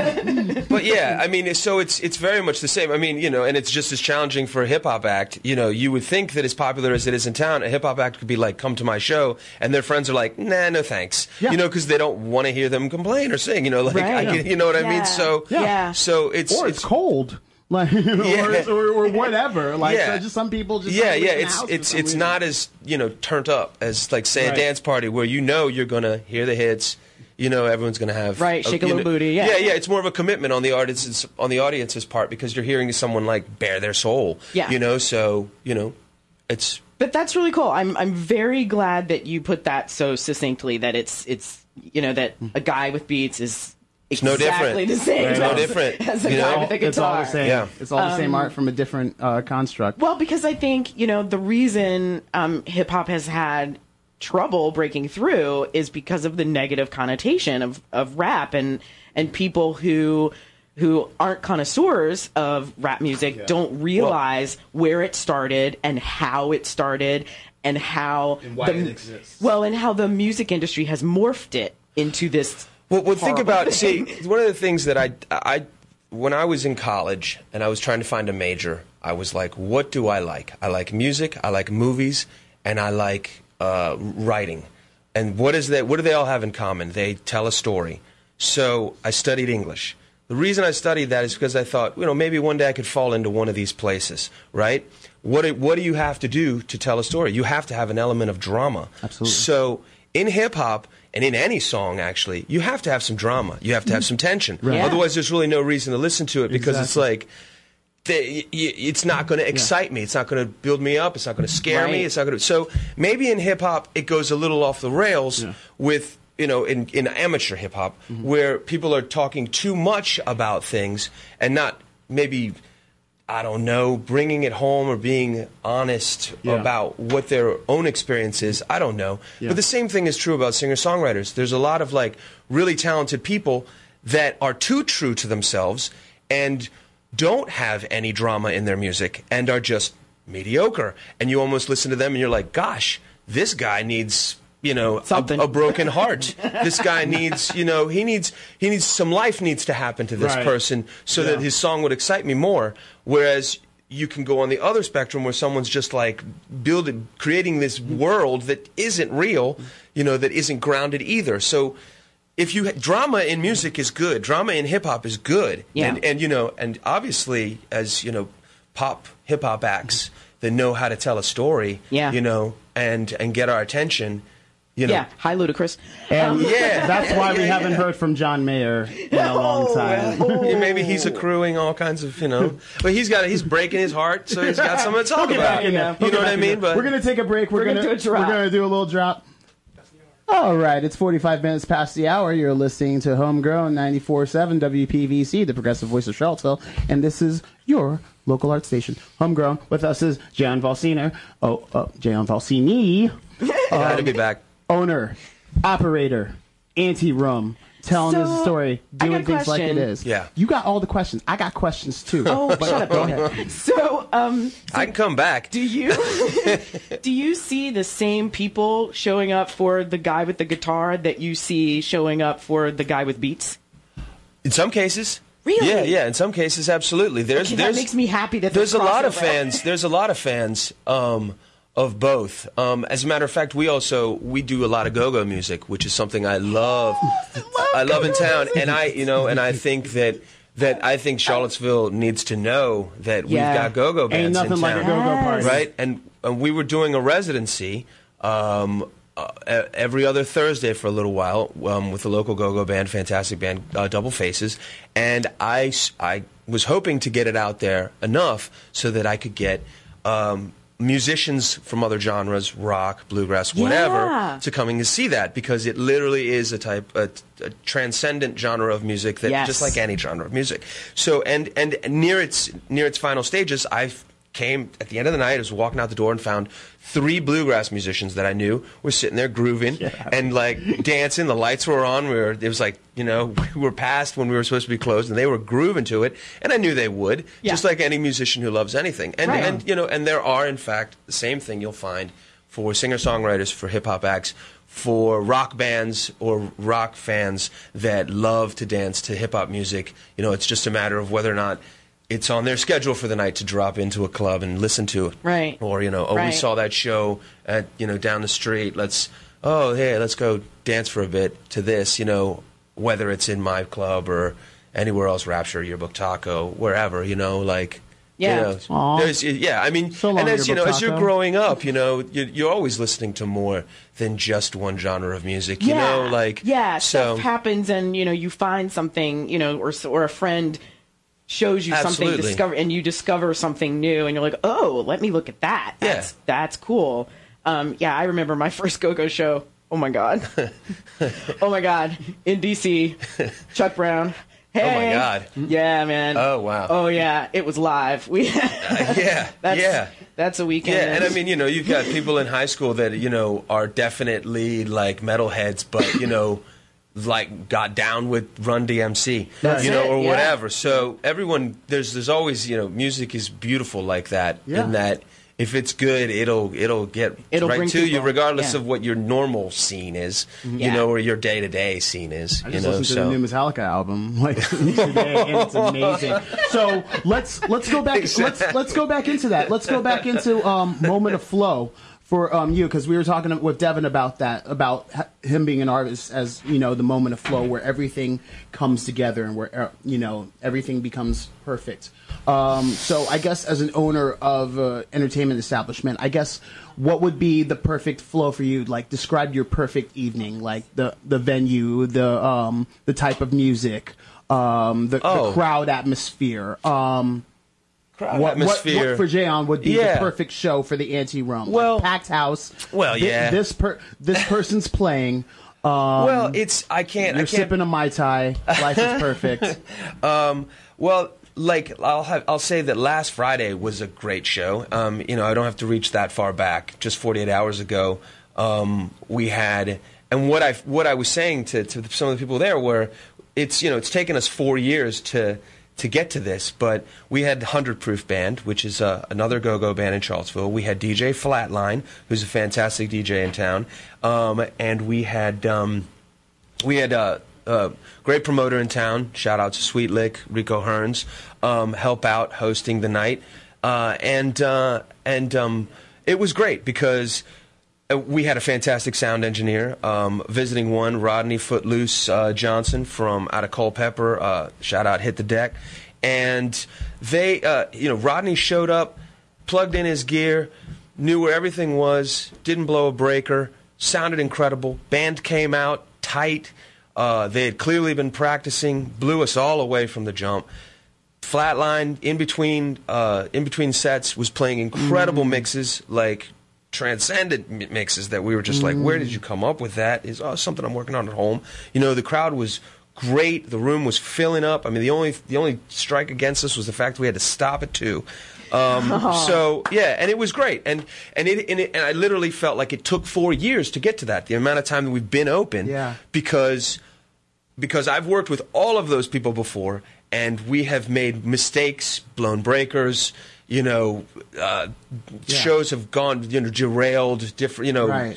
But yeah, I mean, so it's very much the same. I mean, and it's just as challenging for a hip hop act. You would think that as popular as it is in town, a hip hop act could be like, "Come to my show," and their friends are like, "Nah, no thanks." Yeah. Because they don't want to hear them complain or sing. Right. You know what I mean? So so it's cold. Like or whatever. So just some people just it's not as turned up as like say a dance party where you're gonna hear the hits. Everyone's gonna have shake a little booty. Yeah. It's more of a commitment on the audience's part because you're hearing someone like bare their soul. Yeah. So it's. But that's really cool. I'm very glad that you put that so succinctly that it's that a guy with beats is. It's no different. The same. It's no different. As a guy with a guitar. It's all the same. Yeah. It's all the same art from a different construct. Well, because I think the reason hip hop has had trouble breaking through is because of the negative connotation of rap and people who aren't connoisseurs of rap music don't realize where it started and how it started and how why it exists. Well, and how the music industry has morphed it into this. Well, think about one of the things that I when I was in college and I was trying to find a major, I was like, what do I like? I like music, I like movies, and I like writing. And what do they all have in common? They tell a story. So I studied English. The reason I studied that is because I thought, maybe one day I could fall into one of these places, right? What do you have to do to tell a story? You have to have an element of drama. Absolutely. So in hip hop, and in any song, actually, you have to have some drama. You have to have some tension. Right. Yeah. Otherwise, there's really no reason to listen to it because it's like, it's not going to excite me. It's not going to build me up. It's not going to scare me. It's not going to. So maybe in hip hop, it goes a little off the rails with, in amateur hip hop, where people are talking too much about things and not maybe, I don't know, bringing it home or being honest about what their own experience is. I don't know. But the same thing is true about singer-songwriters. There's a lot of really talented people that are too true to themselves and don't have any drama in their music and are just mediocre. And you almost listen to them and you're like, gosh, this guy needs... a broken heart. This guy needs, he needs some life needs to happen to this person so that his song would excite me more. Whereas you can go on the other spectrum where someone's just creating this world that isn't real, that isn't grounded either. So if drama in music is good, drama in hip hop is good. Yeah. And obviously as, pop hip hop acts that know how to tell a story, and get our attention. Hi, Ludacris. And that's why we haven't heard from John Mayer in a long time. Maybe he's accruing all kinds of, but he's breaking his heart, so he's got something to talk about. You know what I mean? But we're gonna take a break. We're gonna do a little drop. All right, it's 45 minutes past the hour. You're listening to Homegrown 94.7 WPVC, the progressive voice of Charlottesville, and this is your local art station. Homegrown. With us is Jayon Valsiner. Jayon Valsini. Glad to be back. Owner, operator, Anti-Room, telling his story, doing things like it is. Yeah. You got all the questions. I got questions too. Shut up. Go ahead. So, I can come back. do you see the same people showing up for the guy with the guitar that you see showing up for the guy with beats? In some cases. Really? Yeah. In some cases, absolutely. There's that makes me happy that there's a lot of fans. There's a lot of fans of both. As a matter of fact, we do a lot of go-go music, which is something I love. I love in town, and I think that Charlottesville needs to know that we've got go-go bands Ain't nothing in like town, a go-go party, right? And we were doing a residency. Every other Thursday for a little while with a local go-go band, fantastic band, Double Faces, and I was hoping to get it out there enough so that I could get musicians from other genres, rock, bluegrass, whatever, to coming to see that, because it literally is a transcendent genre of music that just like any genre of music. So and near its final stages, I came at the end of the night. I was walking out the door and found 3 bluegrass musicians that I knew were sitting there grooving and like dancing. The lights were on. It was like, we were past when we were supposed to be closed, and they were grooving to it. And I knew they would, just like any musician who loves anything. And and there are, in fact, the same thing you'll find for singer-songwriters, for hip-hop acts, for rock bands or rock fans that love to dance to hip-hop music. It's just a matter of whether or not it's on their schedule for the night to drop into a club and listen to it. Right. Or, we saw that show at, down the street. Let's go dance for a bit to this, whether it's in my club or anywhere else, Rapture, Yearbook Taco, wherever, there's, I mean, So long, and as Yearbook you're Taco. growing up, you're always listening to more than just one genre of music, stuff happens and, you find something, or a friend shows you something, you discover something new, and you're like, oh, let me look at that. That's cool. I remember my first go-go show. Oh my god. In DC, Chuck Brown. Hey. Oh my god. Yeah, man. Oh wow. Oh yeah, it was live. That's a weekend. Yeah, and I mean, you've got people in high school that are definitely like metalheads, but like got down with Run DMC, or whatever. So everyone, there's always, music is beautiful like that. In that, if it's good, it'll get right to you, regardless of what your normal scene is, or your day-to-day scene is. I just listened to the new Metallica album today, and it's amazing. So let's go back. Let's go back into that. Let's go back into Moment of Flow. For you, because we were talking with Devin about that, about him being an artist as, the moment of flow where everything comes together and where, everything becomes perfect. So I guess as an owner of an entertainment establishment, I guess what would be the perfect flow for you? Like, describe your perfect evening, like the venue, the type of music, the crowd atmosphere. What for Jayon would be the perfect show for the Anti-Rum? Well, like packed house. Well, This person's playing. You're sipping a Mai Tai. Life is perfect. I'll say that last Friday was a great show. I don't have to reach that far back. Just 48 hours ago, we had, and what I was saying to some of the people there were, it's taken us 4 years to get to this, but we had 100 Proof Band, which is another go-go band in Charlottesville. We had DJ Flatline, who's a fantastic DJ in town, and we had a great promoter in town. Shout out to Sweet Lick, Rico Hearns, help out hosting the night, and it was great because we had a fantastic sound engineer, visiting one, Rodney Footloose Johnson from out of Culpeper. Shout out, Hit the Deck. And they, Rodney showed up, plugged in his gear, knew where everything was, didn't blow a breaker, sounded incredible. Band came out tight. They had clearly been practicing, blew us all away from the jump. Flatline in between sets was playing incredible mixes, like transcendent mixes that we were just like, where did you come up with that? Is something I'm working on at home. The crowd was great. The room was filling up. I mean, the only strike against us was the fact we had to stop at 2. So yeah, and it was great. And I literally felt like it took 4 years to get to that. The amount of time that we've been open. Yeah. Because I've worked with all of those people before, and we have made mistakes, blown breakers. Shows have gone, derailed, different,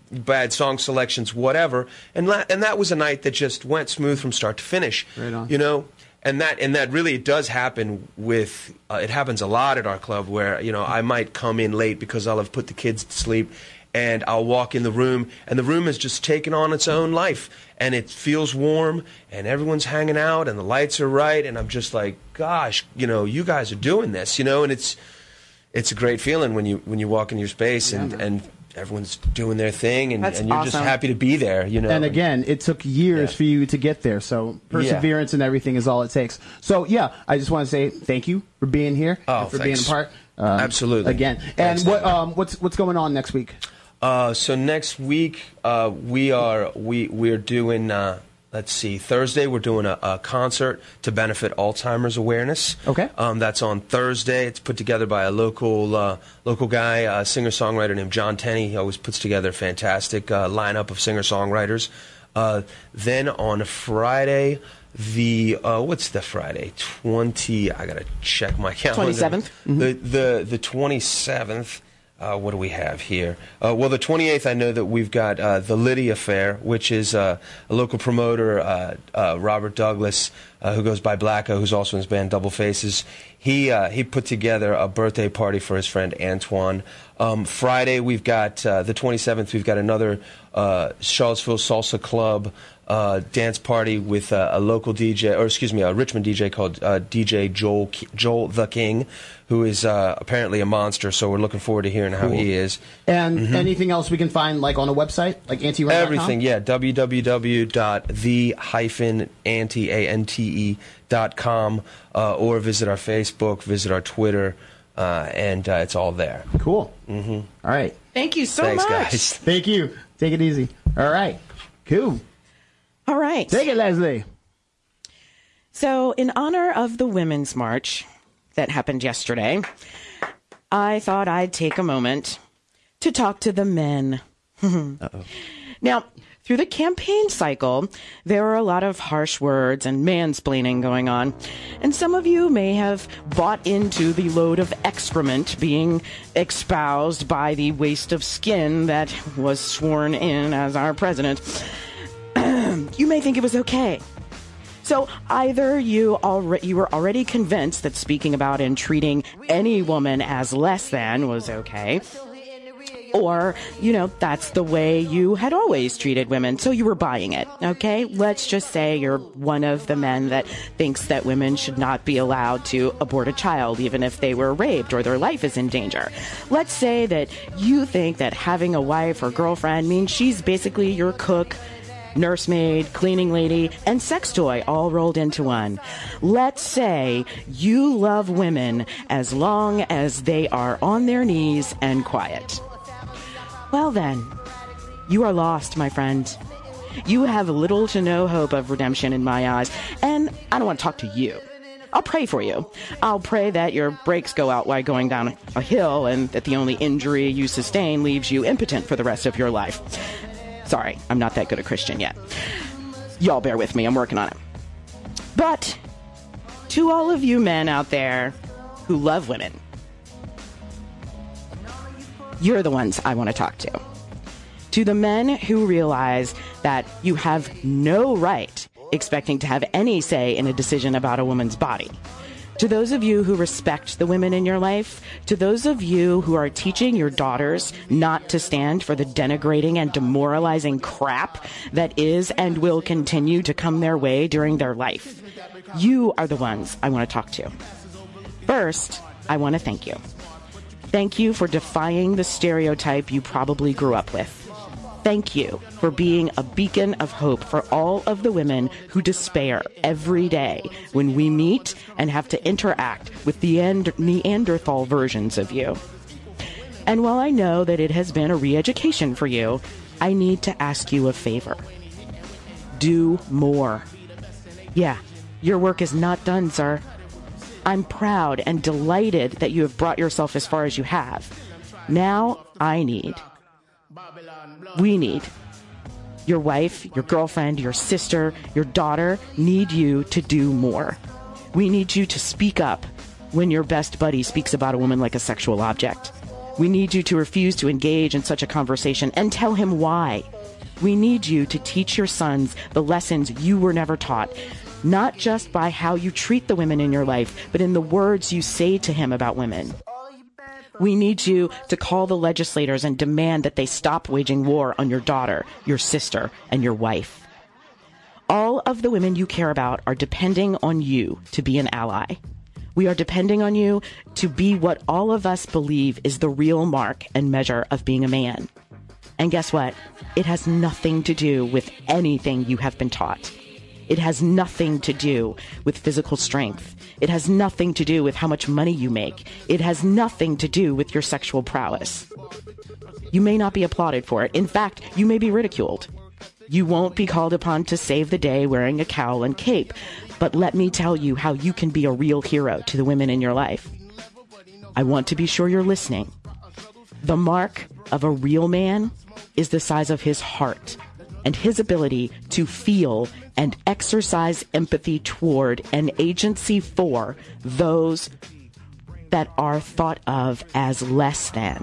bad song selections, whatever. And that was a night that just went smooth from start to finish. Right on. You know, and that really does happen with. It happens a lot at our club where I might come in late because I'll have put the kids to sleep. And I'll walk in the room, and the room has just taken on its own life. And it feels warm, and everyone's hanging out, and the lights are right. And I'm just like, gosh, you guys are doing this, and it's a great feeling when you walk in your space and everyone's doing their thing, and you're awesome. just happy to be there, And again, it took years for you to get there, so perseverance and everything is all it takes. So, I just want to say thank you for being here and for being a part. Absolutely. Again. And what's going on next week? So next week we're doing let's see, Thursday we're doing a concert to benefit Alzheimer's awareness. Okay. That's on Thursday. It's put together by a local guy, a singer-songwriter named John Tenney. He always puts together a fantastic lineup of singer-songwriters. Then on Friday, what's the Friday? I gotta check my calendar. 27th. Mm-hmm. The 27th. What do we have here? Well, the 28th, I know that we've got the Liddy Affair, which is a local promoter, Robert Douglas, who goes by Blacko, who's also in his band Double Faces. He put together a birthday party for his friend Antoine. Friday, we've got the 27th. We've got another Charlottesville Salsa Club dance party with a local DJ, a Richmond DJ called DJ Joel the King, who is apparently a monster. So we're looking forward to hearing how he is. And anything else we can find, like on a website, like antirun.com? Everything, www.theante.com, or visit our Facebook, visit our Twitter, and it's all there. Cool. Mm-hmm. All right. Thank you so Thanks, much. guys. Thank you. Take it easy. All right. Cool. All right. Take it, Leslie. So, in honor of the Women's March that happened yesterday, I thought I'd take a moment to talk to the men. Now, through the campaign cycle, there were a lot of harsh words and mansplaining going on. And some of you may have bought into the load of excrement being espoused by the waste of skin that was sworn in as our president. You may think it was okay. So either you were already convinced that speaking about and treating any woman as less than was okay, or, that's the way you had always treated women, so you were buying it, okay? Let's just say you're one of the men that thinks that women should not be allowed to abort a child, even if they were raped or their life is in danger. Let's say that you think that having a wife or girlfriend means she's basically your cook, nursemaid, cleaning lady, and sex toy all rolled into one. Let's say you love women as long as they are on their knees and quiet. Well then, you are lost, my friend. You have little to no hope of redemption in my eyes, and I don't want to talk to you. I'll pray for you. I'll pray that your brakes go out while going down a hill and that the only injury you sustain leaves you impotent for the rest of your life. Sorry, I'm not that good a Christian yet. Y'all bear with me, I'm working on it. But to all of you men out there who love women, you're the ones I want to talk to. To the men who realize that you have no right expecting to have any say in a decision about a woman's body. To those of you who respect the women in your life, to those of you who are teaching your daughters not to stand for the denigrating and demoralizing crap that is and will continue to come their way during their life, you are the ones I want to talk to. First, I want to thank you. Thank you for defying the stereotype you probably grew up with. Thank you for being a beacon of hope for all of the women who despair every day when we meet and have to interact with the Neanderthal versions of you. And while I know that it has been a re-education for you, I need to ask you a favor. Do more. Yeah, your work is not done, sir. I'm proud and delighted that you have brought yourself as far as you have. Now we need your wife, your girlfriend, your sister, your daughter need you to do more. We need you to speak up when your best buddy speaks about a woman like a sexual object. We need you to refuse to engage in such a conversation and tell him why. We need you to teach your sons the lessons you were never taught, not just by how you treat the women in your life, but in the words you say to him about women. We need you to call the legislators and demand that they stop waging war on your daughter, your sister, and your wife. All of the women you care about are depending on you to be an ally. We are depending on you to be what all of us believe is the real mark and measure of being a man. And guess what? It has nothing to do with anything you have been taught. It has nothing to do with physical strength. It has nothing to do with how much money you make. It has nothing to do with your sexual prowess. You may not be applauded for it. In fact, you may be ridiculed. You won't be called upon to save the day wearing a cowl and cape. But let me tell you how you can be a real hero to the women in your life. I want to be sure you're listening. The mark of a real man is the size of his heart and his ability to feel and exercise empathy toward and agency for those that are thought of as less than.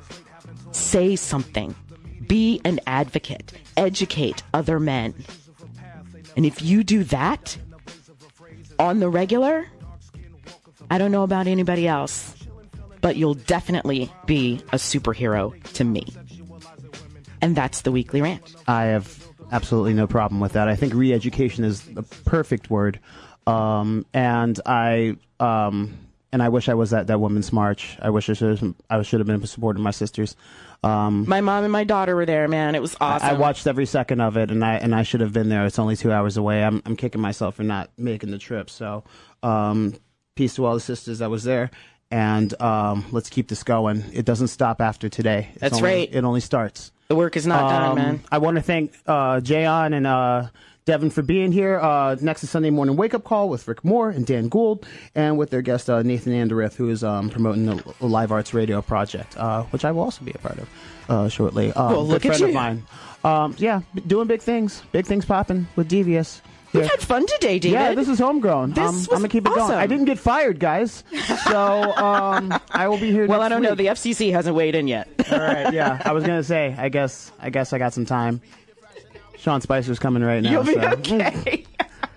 Say something. Be an advocate. Educate other men. And if you do that on the regular, I don't know about anybody else, but you'll definitely be a superhero to me. And that's the Weekly Rant. I have absolutely no problem with that. I think re-education is the perfect word. And I wish I was at that women's march. I wish I should have been supporting my sisters. My mom and my daughter were there, man. It was awesome. I watched every second of it, and I should have been there. It's only 2 hours away. I'm kicking myself for not making the trip. So, peace to all the sisters that was there, and let's keep this going. It doesn't stop after today. That's right. It only starts. The work is not done, man. I want to thank Jayon and Devin for being here. Next is Sunday Morning Wake Up Call with Rick Moore and Dan Gould, and with their guest Nathan Anderith, who is promoting the Live Arts Radio project, which I will also be a part of shortly. Well, look good at friend you. of mine. Yeah, doing big things popping with Devious. We've had fun today, David. Yeah, this is homegrown. This I'm gonna keep it awesome. going. I didn't get fired, guys. So I will be here. Well, next I don't know. week. The FCC hasn't weighed in yet. All right. Yeah, I was gonna say. I guess I got some time. Sean Spicer's coming right now. You'll be so. okay.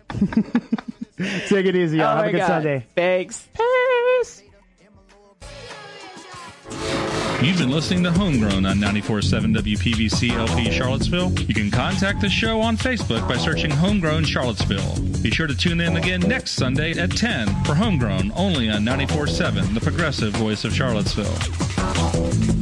Take it easy, y'all. Oh Have my a good God. Sunday. Thanks. Peace. You've been listening to Homegrown on 94.7 WPVC LP Charlottesville. You can contact the show on Facebook by searching Homegrown Charlottesville. Be sure to tune in again next Sunday at 10 for Homegrown, only on 94.7, the progressive voice of Charlottesville.